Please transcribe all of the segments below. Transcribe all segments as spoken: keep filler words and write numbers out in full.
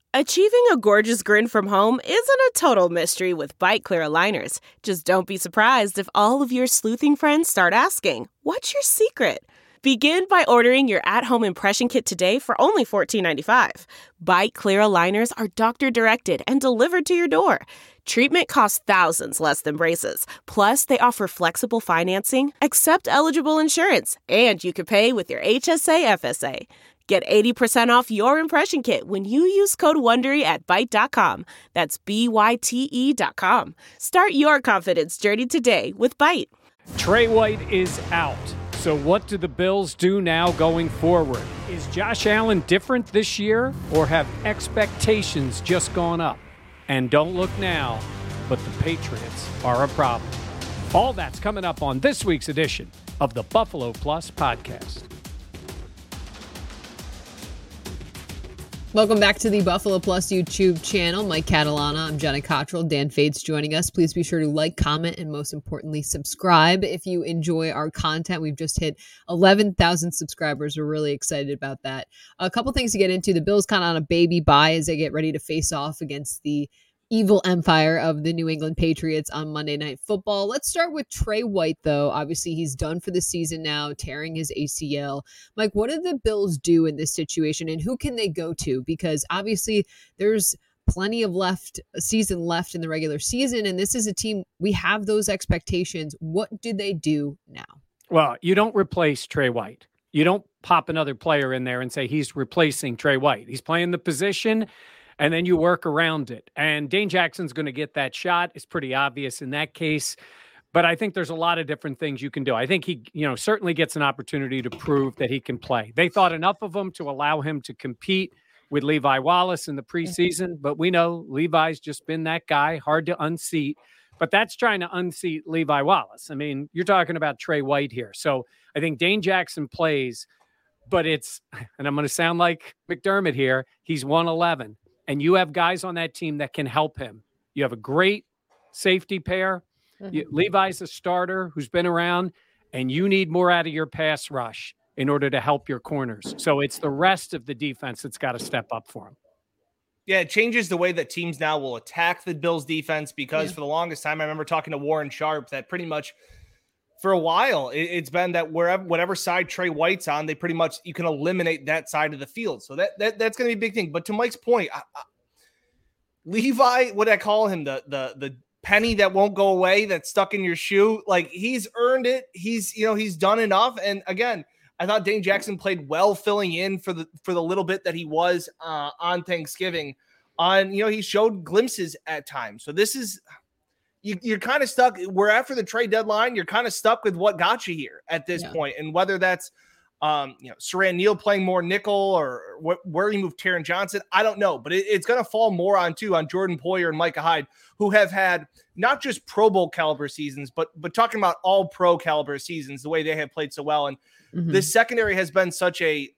Achieving a gorgeous grin from home isn't a total mystery with Byte Clear aligners. Just don't be surprised if all of your sleuthing friends start asking, "What's your secret?" Begin by ordering your at-home impression kit today for only fourteen ninety-five. Byte Clear aligners are doctor-directed and delivered to your door. Treatment costs thousands less than braces. Plus, they offer flexible financing, accept eligible insurance, and you can pay with your H S A F S A. Get eighty percent off your impression kit when you use code WONDERY at byte dot com. That's B Y T E dot com. Start your confidence journey today with Byte. Trey White is out. So what do the Bills do now going forward? Is Josh Allen different this year, or have expectations just gone up? And don't look now, but the Patriots are a problem. All that's coming up on this week's edition of the Buffalo Plus podcast. Welcome back to the Buffalo Plus YouTube channel. Mike Catalana, I'm Jenna Cottrell. Dan Fates joining us. Please be sure to like, comment, and most importantly, subscribe if you enjoy our content. We've just hit eleven thousand subscribers. We're really excited about that. A couple things to get into. The Bills kind of on a baby bye as they get ready to face off against the evil empire of the New England Patriots on Monday Night Football. Let's start with Trey White, though. Obviously, he's done for the season now, tearing his A C L. Mike, what do the Bills do in this situation, and who can they go to? Because obviously, there's plenty of left season left in the regular season, and this is a team, we have those expectations. What do they do now? Well, you don't replace Trey White. You don't pop another player in there and say he's replacing Trey White. He's playing the position, and then you work around it. And Dane Jackson's going to get that shot. It's pretty obvious in that case. But I think there's a lot of different things you can do. I think he, you know, certainly gets an opportunity to prove that he can play. They thought enough of him to allow him to compete with Levi Wallace in the preseason. But we know Levi's just been that guy, hard to unseat. But that's trying to unseat Levi Wallace. I mean, you're talking about Trey White here. So I think Dane Jackson plays, but it's, and I'm going to sound like McDermott here, he's one eleven. And you have guys on that team that can help him. You have a great safety pair. Mm-hmm. You, Levi's a starter who's been around, and you need more out of your pass rush in order to help your corners. So it's the rest of the defense that's got to step up for him. Yeah, it changes the way that teams now will attack the Bills defense because yeah. for the longest time, I remember talking to Warren Sharp that pretty much for a while, it, it's been that wherever, whatever side Trey White's on, they pretty much, you can eliminate that side of the field. So that, that that's going to be a big thing. But to Mike's point, I, I, Levi, what did I call him? The, the, the penny that won't go away, that's stuck in your shoe. Like, he's earned it. He's, you know, he's done enough. And again, I thought Dane Jackson played well filling in for the, for the little bit that he was uh, on Thanksgiving on, you know, he showed glimpses at times. So this is, You, you're kind of stuck. We're after the trade deadline. You're kind of stuck with what got you here at this yeah. point. And whether that's, um, you know, Siran Neal playing more nickel or what, where you move Taron Johnson, I don't know. But it, it's going to fall more on, too, on Jordan Poyer and Micah Hyde, who have had not just Pro Bowl caliber seasons, but but talking about all pro caliber seasons, the way they have played so well. And mm-hmm. this secondary has been such a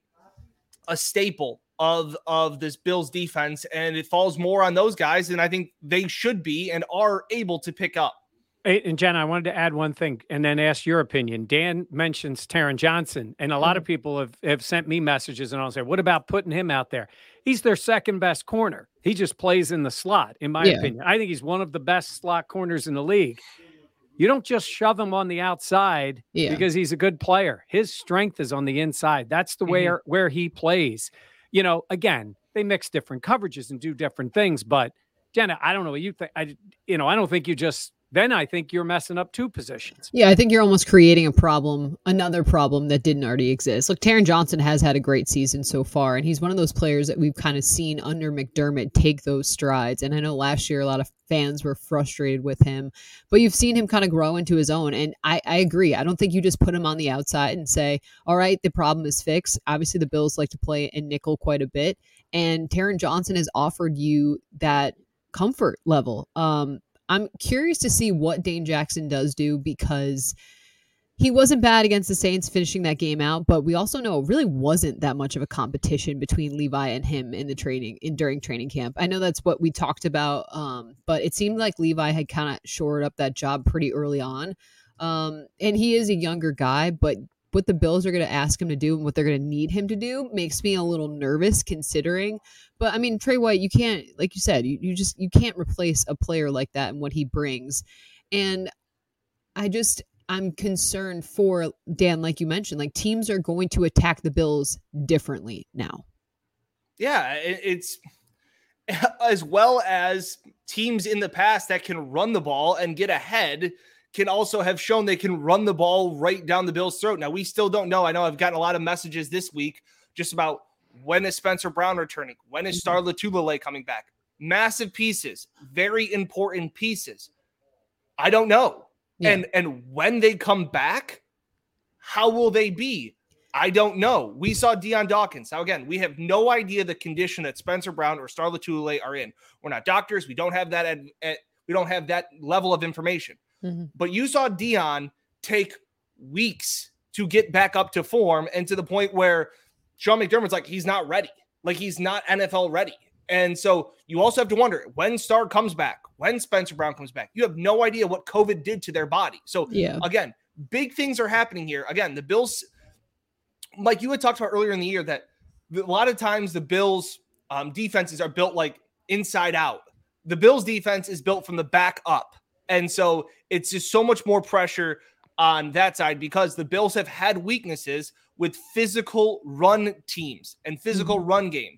a staple of of this Bills defense, and it falls more on those guys, and I think they should be and are able to pick up. Hey, and Jen, I wanted to add one thing and then ask your opinion. Dan mentions Taron Johnson, and a lot of people have, have sent me messages, and I'll say, what about putting him out there? He's their second best corner. He just plays in the slot, in my yeah. opinion. I think he's one of the best slot corners in the league. You don't just shove him on the outside yeah. because he's a good player. His strength is on the inside. That's the mm-hmm. way where he plays. You know, again, they mix different coverages and do different things, but Jenna, I don't know what you think. I, you know, I don't think you just, then I think you're messing up two positions. Yeah, I think you're almost creating a problem, another problem that didn't already exist. Look, Taron Johnson has had a great season so far, and he's one of those players that we've kind of seen under McDermott take those strides. And I know last year a lot of fans were frustrated with him, but you've seen him kind of grow into his own. And I, I agree. I don't think you just put him on the outside and say, all right, the problem is fixed. Obviously, the Bills like to play in nickel quite a bit, and Taron Johnson has offered you that comfort level. Um, I'm curious to see what Dane Jackson does do, because he wasn't bad against the Saints finishing that game out, but we also know it really wasn't that much of a competition between Levi and him in the training in during training camp. I know that's what we talked about, um, but it seemed like Levi had kind of shored up that job pretty early on. Um, and he is a younger guy, but what the Bills are going to ask him to do and what they're going to need him to do makes me a little nervous considering. But I mean, Trey White, you can't, like you said, you, you just, you can't replace a player like that and what he brings. And I just, I'm concerned for Dan, like you mentioned, like teams are going to attack the Bills differently now. Yeah, it, it's as well as teams in the past that can run the ball and get ahead can also have shown they can run the ball right down the Bills' throat. Now, we still don't know. I know I've gotten a lot of messages this week just about when is Spencer Brown returning? When is Star Lotulelei coming back? Massive pieces, very important pieces. I don't know. Yeah. And and when they come back, how will they be? I don't know. We saw Dion Dawkins. Now, again, we have no idea the condition that Spencer Brown or Star Lotulelei are in. We're not doctors. We don't have that. At, at, we don't have that level of information. Mm-hmm. But you saw Dion take weeks to get back up to form, and to the point where Sean McDermott's like, he's not ready. Like, he's not N F L ready. And so you also have to wonder when Star comes back, when Spencer Brown comes back. You have no idea what COVID did to their body. So, yeah. again, big things are happening here. Again, the Bills, like you had talked about earlier in the year, that a lot of times the Bills um, defenses are built like inside out. The Bills defense is built from the back up. And so it's just so much more pressure on that side because the Bills have had weaknesses with physical run teams and physical mm-hmm. run game.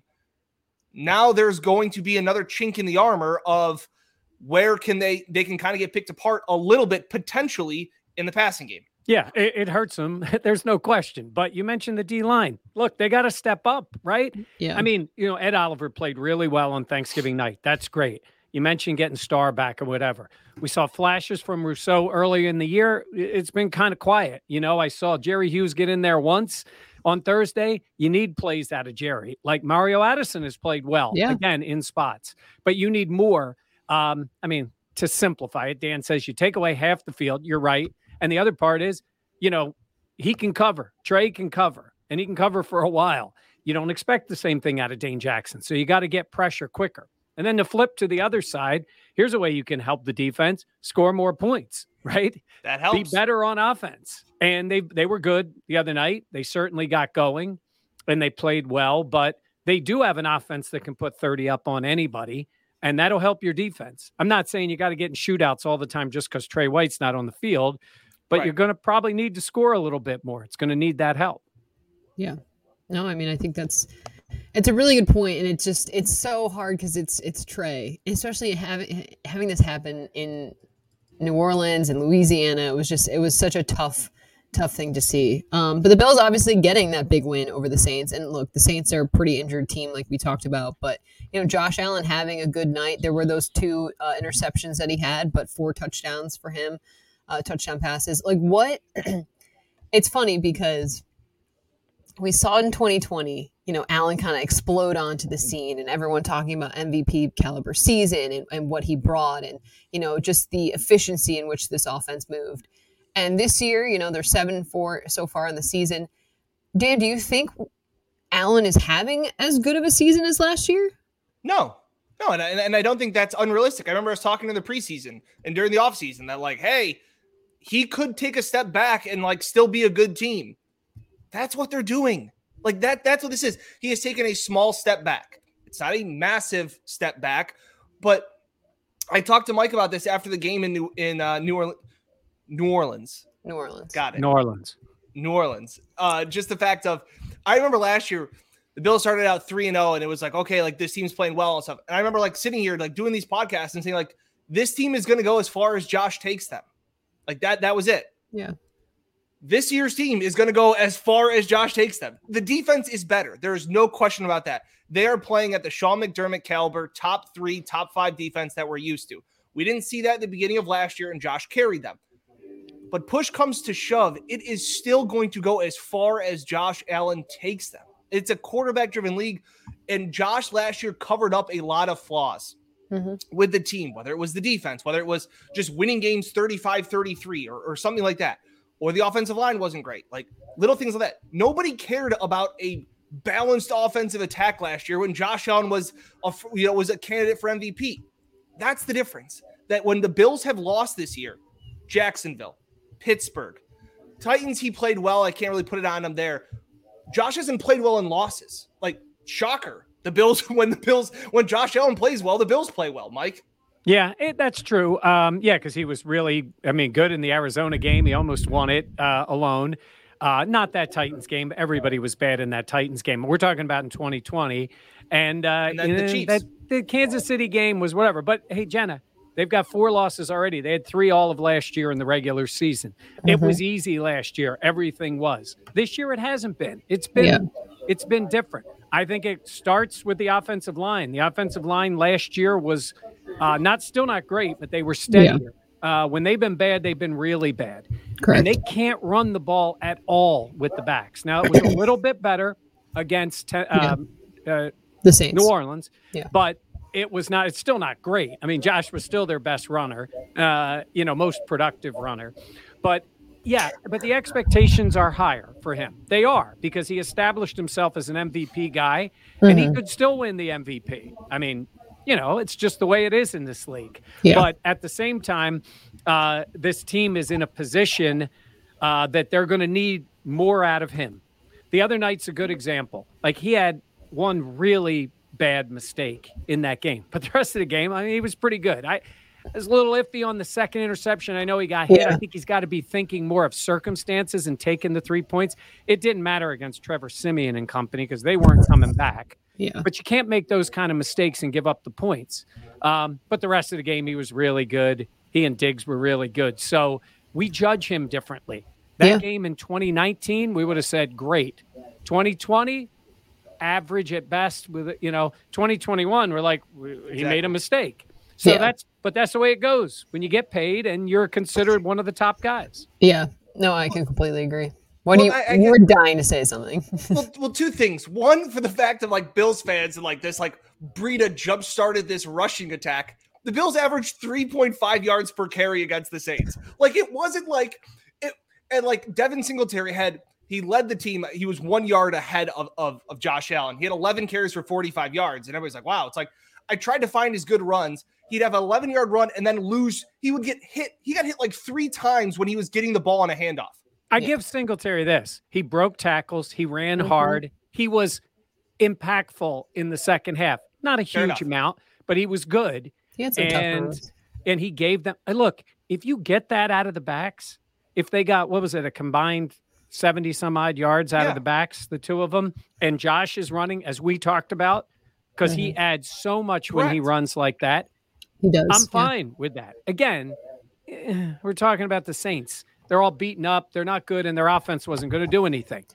Now there's going to be another chink in the armor of where can they, they can kind of get picked apart a little bit potentially in the passing game. Yeah, it, it hurts them. There's no question. But you mentioned the D-line. Look, they got to step up, right? Yeah. I mean, you know, Ed Oliver played really well on Thanksgiving night. That's great. You mentioned getting Star back or whatever. We saw flashes from Rousseau early in the year. It's been kind of quiet. You know, I saw Jerry Hughes get in there once on Thursday. You need plays out of Jerry. Like Mario Addison has played well, yeah. again, in spots. But you need more. Um, I mean, to simplify it, Dan says you take away half the field. You're right. And the other part is, you know, he can cover. Trey can cover. And he can cover for a while. You don't expect the same thing out of Dane Jackson. So you got to get pressure quicker. And then to flip to the other side, here's a way you can help the defense score more points, right? That helps. Be better on offense. And they they were good the other night. They certainly got going and they played well, but they do have an offense that can put thirty up on anybody, and that'll help your defense. I'm not saying you got to get in shootouts all the time just because Trey White's not on the field, but right. you're going to probably need to score a little bit more. It's going to need that help. Yeah. No, I mean, I think that's it's a really good point, and it's just it's so hard because it's it's Trey, especially having having this happen in New Orleans and Louisiana. It was just it was such a tough tough thing to see. Um, but the Bills obviously getting that big win over the Saints, and look, the Saints are a pretty injured team, like we talked about. But you know, Josh Allen having a good night. There were those two uh, interceptions that he had, but four touchdowns for him, uh, touchdown passes. Like what? It's funny because we saw in twenty twenty, you know, Allen kind of explode onto the scene and everyone talking about M V P caliber season and, and what he brought and, you know, just the efficiency in which this offense moved. And this year, you know, they're seven and four so far in the season. Dan, do you think Allen is having as good of a season as last year? No, no. And I, and I don't think that's unrealistic. I remember us talking in the preseason and during the offseason that like, hey, he could take a step back and like still be a good team. That's what they're doing. Like that, that's what this is. He has taken a small step back. It's not a massive step back, but I talked to Mike about this after the game in New, in uh, New Orleans, New Orleans, New Orleans. Got it. New Orleans, New Orleans. Uh, just the fact of, I remember last year, the Bills started out three and oh, and it was like, okay, like this team's playing well and stuff. And I remember like sitting here, like doing these podcasts and saying like, this team is going to go as far as Josh takes them. Like that, that was it. Yeah. This year's team is going to go as far as Josh takes them. The defense is better. There's no question about that. They are playing at the Sean McDermott caliber, top three, top five defense that we're used to. We didn't see that at the beginning of last year, and Josh carried them. But push comes to shove, it is still going to go as far as Josh Allen takes them. It's a quarterback-driven league, and Josh last year covered up a lot of flaws mm-hmm. with the team, whether it was the defense, whether it was just winning games thirty-five thirty-three or, or something like that. Or the offensive line wasn't great. Like little things like that. Nobody cared about a balanced offensive attack last year when Josh Allen was a, you know, was a candidate for M V P. That's the difference. That when the Bills have lost this year, Jacksonville, Pittsburgh, Titans, he played well. I can't really put it on him there. Josh hasn't played well in losses. Like, shocker. The Bills, when the Bills, when Josh Allen plays well, the Bills play well, Mike. Yeah, it, that's true. Um, yeah, because he was really, I mean, good in the Arizona game. He almost won it uh, alone. Uh, not that Titans game. Everybody was bad in that Titans game. We're talking about in twenty twenty. And, uh, and then the Chiefs. That, the Kansas City game was whatever. But, hey, Jenna, they've got four losses already. They had three all of last year in the regular season. Mm-hmm. It was easy last year. Everything was. This year it hasn't been. It's been yeah. It's been different. I think it starts with the offensive line. The offensive line last year was uh, not still not great, but they were steadier. Yeah. Uh, when they've been bad, they've been really bad. Correct. And they can't run the ball at all with the backs. Now, it was a little bit better against um, yeah. uh, the Saints. New Orleans, yeah. but it was not. It's still not great. I mean, Josh was still their best runner, uh, you know, most productive runner. But, yeah, but the expectations are higher for him. They are, because he established himself as an M V P guy, mm-hmm. and he could still win the M V P. I mean, you know, it's just the way it is in this league. Yeah. But at the same time, uh, this team is in a position uh, that they're going to need more out of him. The other night's a good example. Like, he had one really bad mistake in that game, but the rest of the game, I mean, he was pretty good. I was a little iffy on the second interception. I know he got hit. Yeah. I think he's got to be thinking more of circumstances and taking the three points. It didn't matter against Trevor Siemian and company because they weren't coming back. Yeah. But you can't make those kind of mistakes and give up the points. Um, but the rest of the game, he was really good. He and Diggs were really good. So we judge him differently. That yeah. game in twenty nineteen, we would have said, great. twenty twenty, average at best. With, you know, twenty twenty-one, we're like, he exactly. made a mistake. So yeah. that's, but that's the way it goes when you get paid and you're considered one of the top guys. Yeah. No, I can completely agree. What well, do you, I, I you were dying to say something. well, well, two things. One, for the fact of like Bills fans and like this, like Breida jump started this rushing attack. The Bills averaged three point five yards per carry against the Saints. Like, it wasn't like it, and like Devin Singletary had, he led the team. He was one yard ahead of, of, of Josh Allen. He had eleven carries for forty-five yards. And everybody's like, wow. It's like, I tried to find his good runs. He'd have an eleven yard run and then lose. He would get hit. He got hit like three times when he was getting the ball on a handoff. I yeah. give Singletary this. He broke tackles. He ran mm-hmm. hard. He was impactful in the second half. Not a huge amount, but he was good. He had some and, tough and he gave them, look, if you get that out of the backs, if they got, what was it, a combined seventy some odd yards out yeah. of the backs, the two of them, and Josh is running, as we talked about, because mm-hmm. he adds so much Correct. when he runs like that. He does. I'm fine yeah. with that. Again, we're talking about the Saints. They're all beaten up. They're not good, and their offense wasn't going to do anything.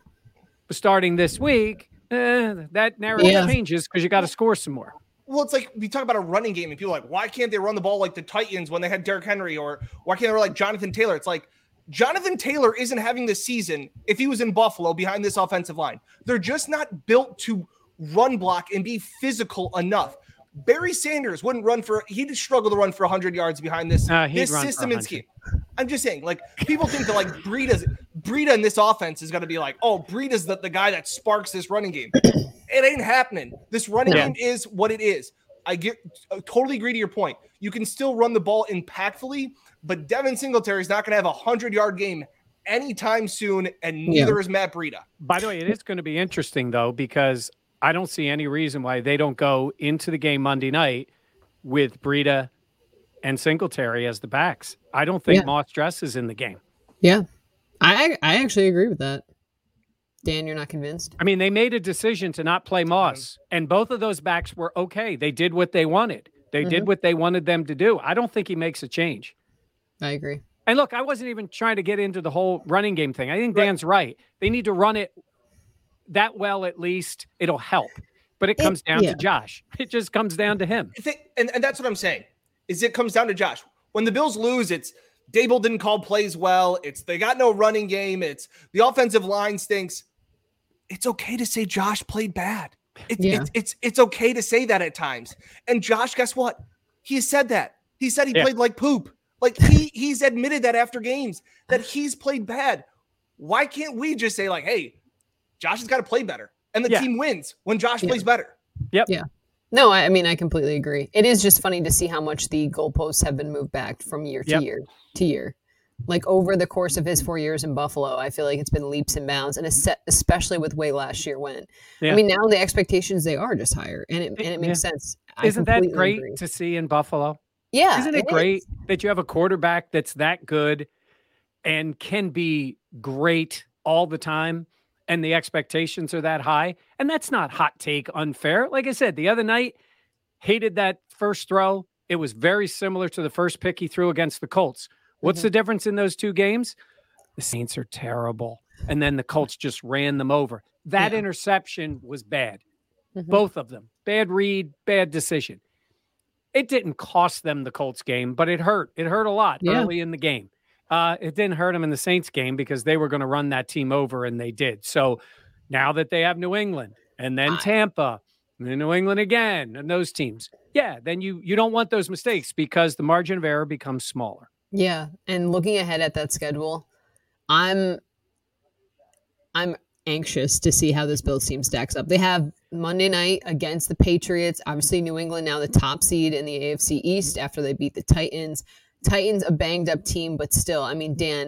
But starting this week, eh, that narrative yeah. changes because you got to score some more. Well, it's like we talk about a running game, and people are like, why can't they run the ball like the Titans when they had Derrick Henry, or why can't they run like Jonathan Taylor? It's like Jonathan Taylor isn't having this season if he was in Buffalo behind this offensive line. They're just not built to run block and be physical enough. Barry Sanders wouldn't run for, he'd struggle to run for one hundred yards behind this, uh, this system and scheme. I'm just saying, like, people think that, like, Breida's, Breida in this offense is going to be like, oh, Breida's the, the guy that sparks this running game. It ain't happening. This running yeah. game is what it is. I get I totally agree to your point. You can still run the ball impactfully, but Devin Singletary is not going to have a hundred-yard game anytime soon, and neither yeah. is Matt Breida. By the way, it is going to be interesting, though, because I don't see any reason why they don't go into the game Monday night with Breida and Singletary as the backs. I don't think yeah. Moss Dress is in the game. Yeah. I I actually agree with that. Dan, you're not convinced? I mean, they made a decision to not play Moss, and both of those backs were okay. They did what they wanted. They mm-hmm. did what they wanted them to do. I don't think he makes a change. I agree. And look, I wasn't even trying to get into the whole running game thing. I think Dan's right. right. They need to run it that well, at least. It'll help. But it comes down yeah. to Josh. It just comes down to him. I think, and, and that's what I'm saying, is it comes down to Josh. When the Bills lose, it's Dable didn't call plays well. It's they got no running game. It's the offensive line stinks. It's okay to say Josh played bad. It's, yeah. it's, it's, it's okay to say that at times. And Josh, guess what? He said that. He said he yeah. played like poop. Like he he's admitted that after games that he's played bad. Why can't we just say like, hey, Josh has got to play better, and the yeah. team wins when Josh yeah. plays better? Yep. Yeah. No, I, I mean I completely agree. It is just funny to see how much the goalposts have been moved back from year to yep. year to year. Like over the course of his four years in Buffalo, I feel like it's been leaps and bounds, and especially with the way last year went. Yeah. I mean, now the expectations, they are just higher, and it, and it makes yeah. sense. I Isn't that great agree. to see in Buffalo? Yeah. Isn't it, it great is. that you have a quarterback that's that good and can be great all the time, and the expectations are that high? And that's not hot take unfair. Like I said, the other night, hated that first throw. It was very similar to the first pick he threw against the Colts. What's mm-hmm. the difference in those two games? The Saints are terrible. And then the Colts just ran them over. That yeah. interception was bad. Mm-hmm. Both of them. Bad read, bad decision. It didn't cost them the Colts game, but it hurt. It hurt a lot yeah. early in the game. Uh, it didn't hurt them in the Saints game because they were going to run that team over, and they did. So now that they have New England and then Tampa and then New England again and those teams, yeah, then you you don't want those mistakes because the margin of error becomes smaller. Yeah, and looking ahead at that schedule, I'm I'm anxious to see how this Bills team stacks up. They have Monday night against the Patriots. Obviously, New England now the top seed in the A F C East after they beat the Titans. Titans, a banged up team, but still, I mean, Dan,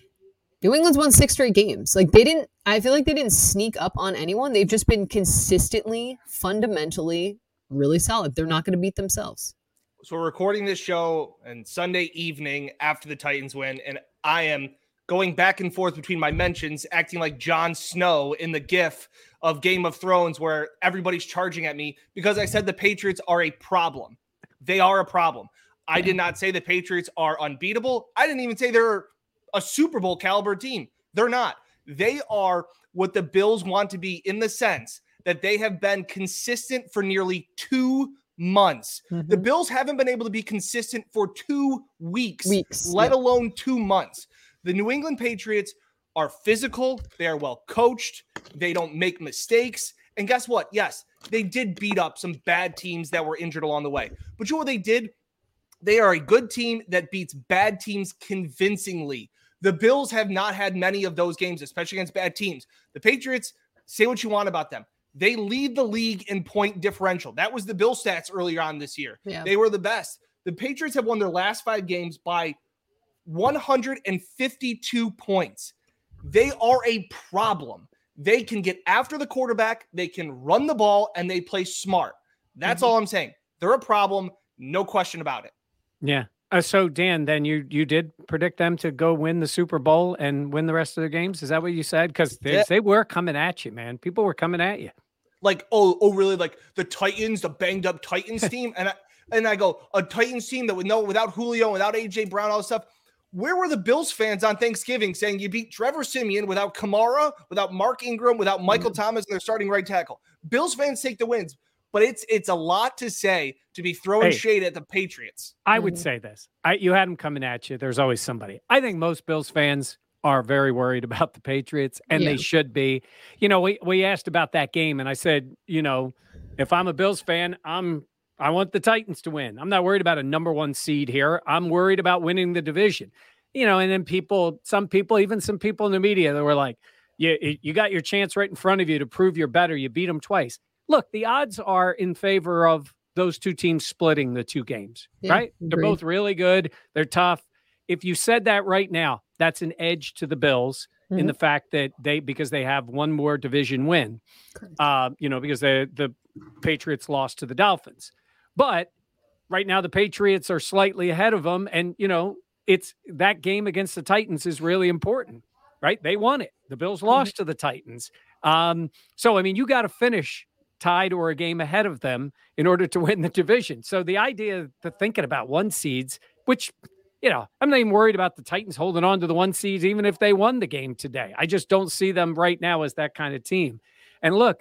New England's won six straight games. Like they didn't, I feel like they didn't sneak up on anyone. They've just been consistently, fundamentally really solid. They're not going to beat themselves. So we're recording this show on Sunday evening after the Titans win, and I am going back and forth between my mentions, acting like Jon Snow in the gif of Game of Thrones where everybody's charging at me because I said the Patriots are a problem. They are a problem. I did not say the Patriots are unbeatable. I didn't even say they're a Super Bowl caliber team. They're not. They are what the Bills want to be in the sense that they have been consistent for nearly two months. Mm-hmm. The Bills haven't been able to be consistent for two weeks, weeks let yep. alone two months. The New England Patriots are physical. They are well coached. They don't make mistakes. And guess what? Yes, they did beat up some bad teams that were injured along the way. But you know what they did? They are a good team that beats bad teams convincingly. The Bills have not had many of those games, especially against bad teams. The Patriots, say what you want about them. They lead the league in point differential. That was the Bill stats earlier on this year. Yeah. They were the best. The Patriots have won their last five games by one hundred fifty-two points. They are a problem. They can get after the quarterback, they can run the ball, and they play smart. That's mm-hmm. all I'm saying. They're a problem, no question about it. Yeah. Uh, so, Dan, then you you did predict them to go win the Super Bowl and win the rest of their games? Is that what you said? Because yeah. they were coming at you, man. People were coming at you. Like, oh, oh, really? Like the Titans, the banged up Titans team? And I, and I go, a Titans team that would know without Julio, without A J Brown, all this stuff. Where were the Bills fans on Thanksgiving saying you beat Trevor Siemian without Kamara, without Mark Ingram, without Michael mm-hmm. Thomas, and their starting right tackle? Bills fans take the wins, but it's it's a lot to say to be throwing hey, shade at the Patriots. I would say this. I, you had them coming at you. There's always somebody. I think most Bills fans are very worried about the Patriots, and yeah. they should be. You know, we, we asked about that game, and I said, you know, if I'm a Bills fan, I'm I want the Titans to win. I'm not worried about a number one seed here. I'm worried about winning the division. You know, and then people, some people, even some people in the media that were like, you, you got your chance right in front of you to prove you're better. You beat them twice. Look, the odds are in favor of those two teams splitting the two games, yeah, right? Agreed. They're both really good. They're tough. If you said that right now, that's an edge to the Bills mm-hmm. in the fact that they, because they have one more division win, uh, you know, because they, the Patriots lost to the Dolphins. But right now the Patriots are slightly ahead of them. And, you know, it's that game against the Titans is really important, right? They won it. The Bills lost mm-hmm. to the Titans. Um, so, I mean, you got to finish tied or a game ahead of them in order to win the division. So the idea that thinking about one seeds, which, you know, I'm not even worried about the Titans holding on to the one seeds, even if they won the game today. I just don't see them right now as that kind of team. And look,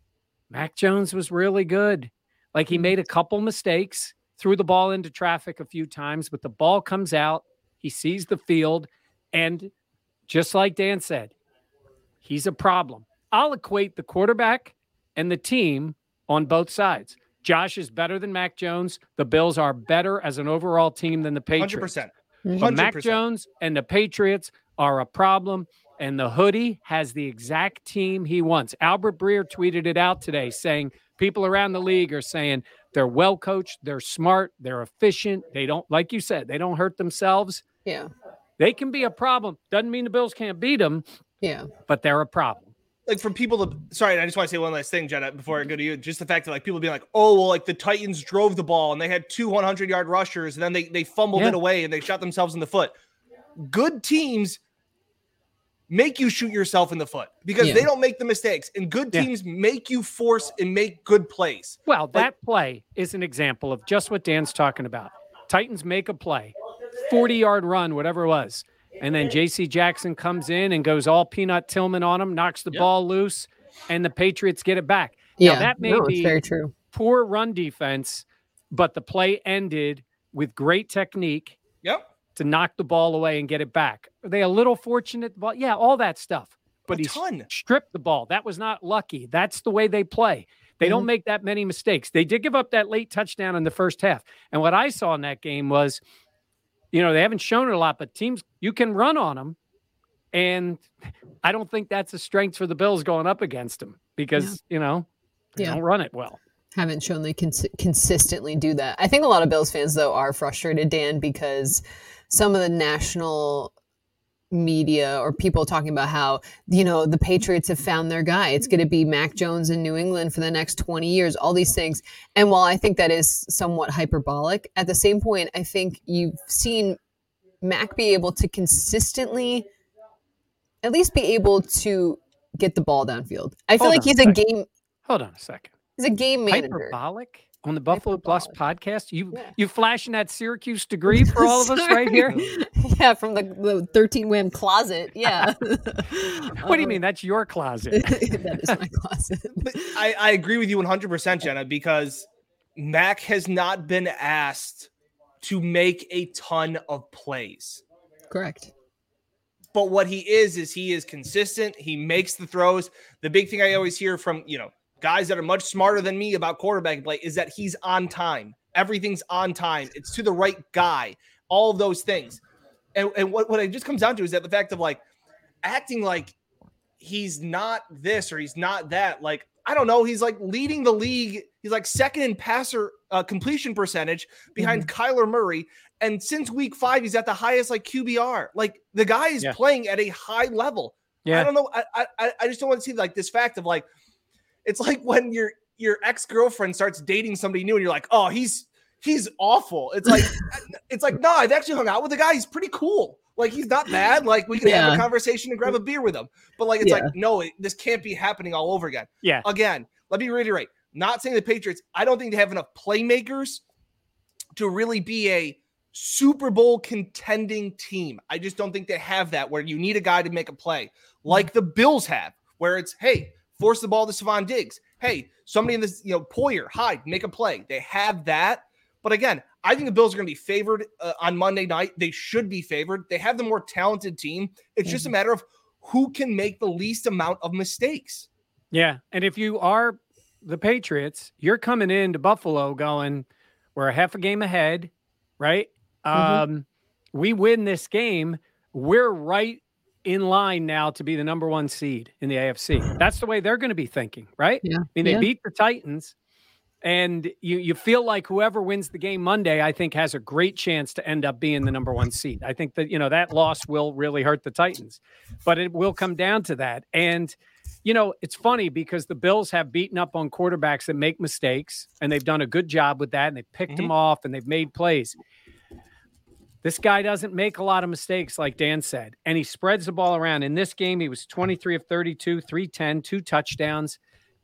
Mac Jones was really good. Like he made a couple mistakes, threw the ball into traffic a few times, but the ball comes out, he sees the field, and just like Dan said, he's a problem. I'll equate the quarterback and the team on both sides. Josh is better than Mac Jones. The Bills are better as an overall team than the Patriots. one hundred percent. But Mac Jones and the Patriots are a problem, and the hoodie has the exact team he wants. Albert Breer tweeted it out today saying people around the league are saying they're well-coached, they're smart, they're efficient. They don't, like you said, they don't hurt themselves. Yeah. They can be a problem. Doesn't mean the Bills can't beat them. Yeah. But they're a problem. Like from people to, sorry, I just want to say one last thing, Jenna, before I go to you. Just the fact that like people being like, oh, well, like the Titans drove the ball and they had two hundred yard rushers and then they, they fumbled yeah. it away and they shot themselves in the foot. Good teams make you shoot yourself in the foot because yeah. they don't make the mistakes, and good teams yeah. make you force and make good plays. Well, like, that play is an example of just what Dan's talking about. Titans make a play, forty yard run, whatever it was. And then J C Jackson comes in and goes all Peanut Tillman on him, knocks the yep. ball loose, and the Patriots get it back. Yeah, now, that may no, be very true. Poor run defense, but the play ended with great technique yep. to knock the ball away and get it back. Are they a little fortunate? Ball? Yeah, all that stuff. But a he ton. stripped the ball. That was not lucky. That's the way they play. They mm-hmm. don't make that many mistakes. They did give up that late touchdown in the first half. And what I saw in that game was, you know, they haven't shown it a lot, but teams, you can run on them. And I don't think that's a strength for the Bills going up against them because, yeah. you know, they yeah. don't run it well. Haven't shown they can cons- consistently do that. I think a lot of Bills fans, though, are frustrated, Dan, because some of the national media or people talking about how, you know, the Patriots have found their guy. It's going to be Mac Jones in New England for the next twenty years, all these things. And while I think that is somewhat hyperbolic, at the same point, I think you've seen Mac be able to consistently at least be able to get the ball downfield. I feel Hold like he's a, a game. Hold on a second. He's a game manager. Hyperbolic? On the Buffalo Plus podcast, you yeah. you flashing that Syracuse degree for all of us right here? Yeah, from the, the thirteen wham closet. Yeah. What do you mean? That's your closet. That is my closet. I, I agree with you one hundred percent, Jenna, because Mac has not been asked to make a ton of plays. Correct. But what he is, is he is consistent. He makes the throws. The big thing I always hear from, you know, guys that are much smarter than me about quarterback play is that he's on time. Everything's on time. It's to the right guy. All of those things. And, and what, what it just comes down to is that the fact of like acting like he's not this or he's not that. Like, I don't know. He's like leading the league. He's like second in passer uh, completion percentage behind mm-hmm. Kyler Murray. And since week five, he's at the highest like Q B R. Like the guy is yeah. playing at a high level. Yeah. I don't know. I, I I just don't want to see like this fact of like, it's like when your your ex-girlfriend starts dating somebody new and you're like, oh, he's he's awful. It's like it's like, no, I've actually hung out with the guy. He's pretty cool. Like he's not bad. Like we can yeah. have a conversation and grab a beer with him. But like it's yeah. like, no, it, this can't be happening all over again. Yeah. Again, let me reiterate. Not saying the Patriots, I don't think they have enough playmakers to really be a Super Bowl contending team. I just don't think they have that where you need a guy to make a play like the Bills have, where it's, hey, force the ball to Stephon Diggs. Hey, somebody in this, you know, Poyer, Hyde, make a play. They have that. But again, I think the Bills are going to be favored uh, on Monday night. They should be favored. They have the more talented team. It's mm-hmm. just a matter of who can make the least amount of mistakes. Yeah. And if you are the Patriots, you're coming into Buffalo going, we're a half a game ahead, right? Mm-hmm. Um, we win this game. We're right in line now to be the number one seed in the A F C. That's the way they're going to be thinking, right? Yeah. I mean, they yeah. beat the Titans, and you you feel like whoever wins the game Monday, I think, has a great chance to end up being the number one seed. I think that, you know, that loss will really hurt the Titans, but it will come down to that. And, you know, it's funny because the Bills have beaten up on quarterbacks that make mistakes, and they've done a good job with that, and they've picked mm-hmm. them off, and they've made plays. This guy doesn't make a lot of mistakes, like Dan said, and he spreads the ball around. In this game, he was twenty-three of thirty-two, three ten, two touchdowns.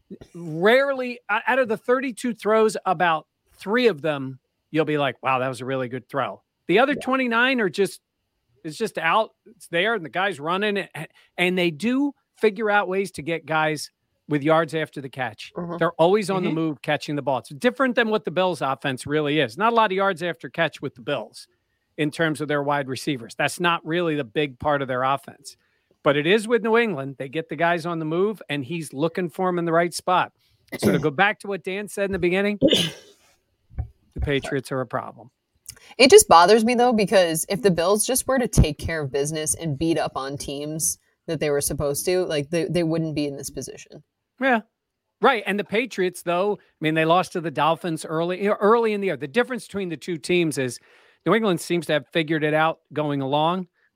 Rarely, out of the thirty-two throws, about three of them, you'll be like, wow, that was a really good throw. The other yeah. twenty-nine are just, it's just out. It's there, and the guy's running. And they do figure out ways to get guys with yards after the catch. Uh-huh. They're always on mm-hmm. the move catching the ball. It's different than what the Bills' offense really is. Not a lot of yards after catch with the Bills in terms of their wide receivers. That's not really the big part of their offense. But it is with New England. They get the guys on the move, and he's looking for them in the right spot. So to go back to what Dan said in the beginning, the Patriots are a problem. It just bothers me, though, because if the Bills just were to take care of business and beat up on teams that they were supposed to, like they, they wouldn't be in this position. Yeah. Right. And the Patriots, though, I mean, they lost to the Dolphins early, early in the year. The difference between the two teams is New England seems to have figured it out going along.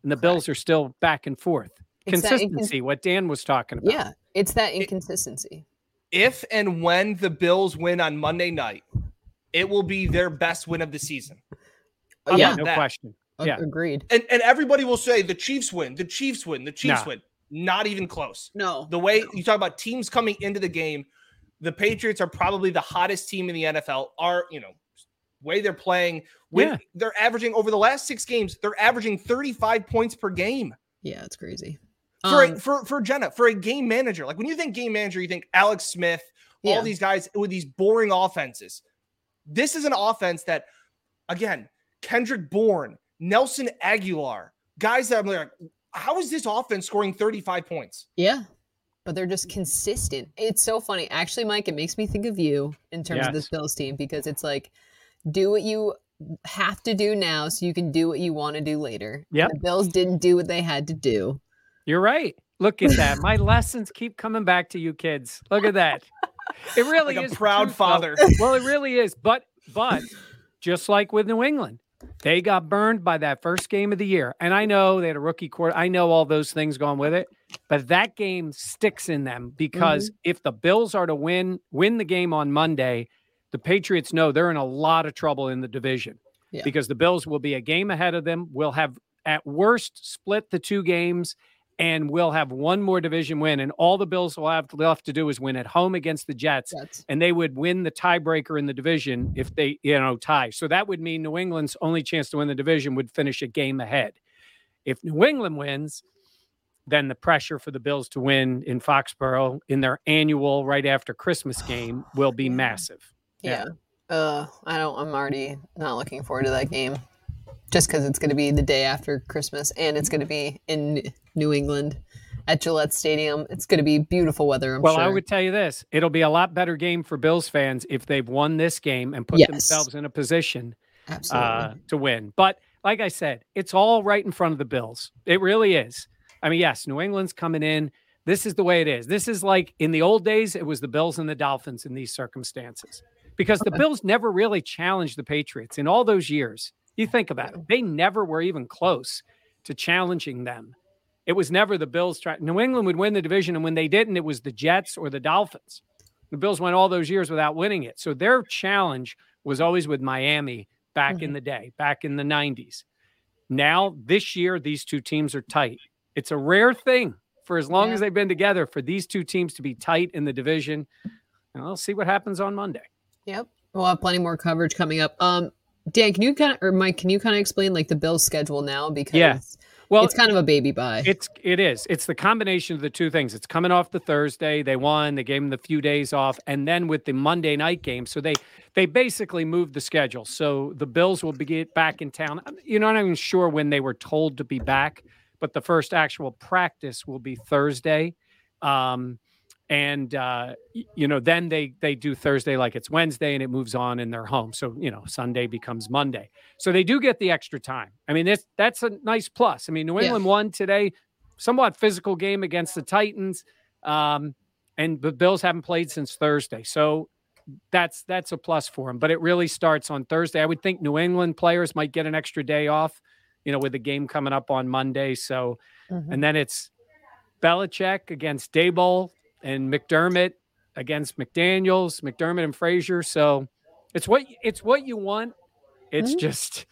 and the Bills are still back and forth. It's Consistency, incons- what Dan was talking about. Yeah, it's that inconsistency. If and when the Bills win on Monday night, it will be their best win of the season. How Yeah, about no that? question. Yeah. Agreed. And and everybody will say the Chiefs win, the Chiefs win, the Chiefs Nah. win. Not even close. No. The way you talk about teams coming into the game, the Patriots are probably the hottest team in the N F L. Are, you know, way they're playing, when Yeah. they're averaging over the last six games, they're averaging thirty-five points per game. Yeah, it's crazy. For Um, a, for for Jenna, for a game manager, like when you think game manager, you think Alex Smith, all Yeah. these guys with these boring offenses. This is an offense that, again, Kendrick Bourne, Nelson Aguilar, guys that I'm like, how is this offense scoring thirty-five points? Yeah, but they're just consistent. It's so funny. Actually, Mike, it makes me think of you in terms of Yes. this Bills team because it's like, do what you have to do now so you can do what you want to do later. Yep. The Bills didn't do what they had to do. You're right. Look at that. My lessons keep coming back to you kids. Look at that. It really Like a is the proud truth, though. father. Well, it really is. But but just like with New England, they got burned by that first game of the year. And I know they had a rookie quarter. I know all those things going with it. But that game sticks in them because Mm-hmm. if the Bills are to win win the game on Monday, the Patriots know they're in a lot of trouble in the division. Yeah. Because the Bills will be a game ahead of them. We'll have at worst split the two games. And we'll have one more division win. And all the Bills will have left to do is win at home against the Jets. Jets. And they would win the tiebreaker in the division if they, you know, tie. So that would mean New England's only chance to win the division would finish a game ahead. If New England wins, then the pressure for the Bills to win in Foxborough in their annual right after Christmas game will be massive. Yeah. Uh, I don't. I'm already not looking forward to that game, just because it's going to be the day after Christmas and it's going to be in New England at Gillette Stadium. It's going to be beautiful weather. I'm Well, sure. I would tell you this: it'll be a lot better game for Bills fans if they've won this game and put Yes. themselves in a position Absolutely. uh, to win. But like I said, it's all right in front of the Bills. It really is. I mean, yes, New England's coming in. This is the way it is. This is like in the old days, it was the Bills and the Dolphins in these circumstances because the Bills never really challenged the Patriots in all those years. You think about it. They never were even close to challenging them. It was never the Bills trying. New England would win the division, and when they didn't, it was the Jets or the Dolphins. The Bills went all those years without winning it. So their challenge was always with Miami back Mm-hmm. in the day, back in the nineties. Now, this year, these two teams are tight. It's a rare thing for as long Yeah. as they've been together for these two teams to be tight in the division. And we'll see what happens on Monday. Yep. We'll have plenty more coverage coming up. Um, Dan, can you kind of, or Mike, can you kind of explain like the Bills' schedule now? Because Yeah. Well, it's kind of a baby buy. It's it is. It's the combination of the two things. It's coming off the Thursday. They won. They gave them the few days off, and then with the Monday night game, so they they basically moved the schedule. So the Bills will be back in town. You're not even sure when they were told to be back, but the first actual practice will be Thursday. Um, and uh, you know, then they they do Thursday like it's Wednesday, and it moves on in their home. So you know, Sunday becomes Monday. So they do get the extra time. I mean, that's that's a nice plus. I mean, New England Yeah. won today, somewhat physical game against the Titans, um, and the Bills haven't played since Thursday. So that's that's a plus for them. But it really starts on Thursday. I would think New England players might get an extra day off, you know, with the game coming up on Monday. So, Mhm. and then it's Belichick against Daboll and McDermott against McDaniels, McDermott and Frazier. So it's what it's what you want. It's Mhm. just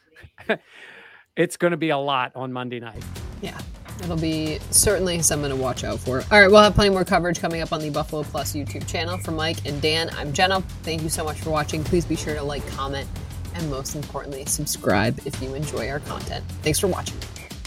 it's going to be a lot on Monday night. Yeah, it'll be certainly something to watch out for. All right, we'll have plenty more coverage coming up on the Buffalo Plus YouTube channel. For Mike and Dan, I'm Jenna. Thank you so much for watching. Please be sure to like, comment, and most importantly, subscribe if you enjoy our content. Thanks for watching.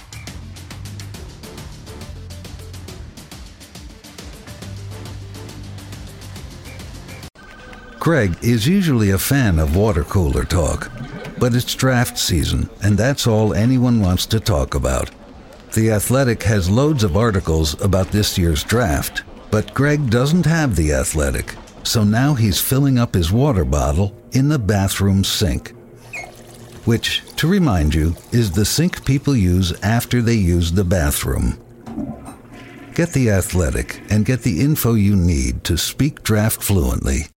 Greg is usually a fan of water cooler talk, but it's draft season, and that's all anyone wants to talk about. The Athletic has loads of articles about this year's draft, but Greg doesn't have The Athletic, so now he's filling up his water bottle in the bathroom sink. Which, to remind you, is the sink people use after they use the bathroom. Get The Athletic and get the info you need to speak draft fluently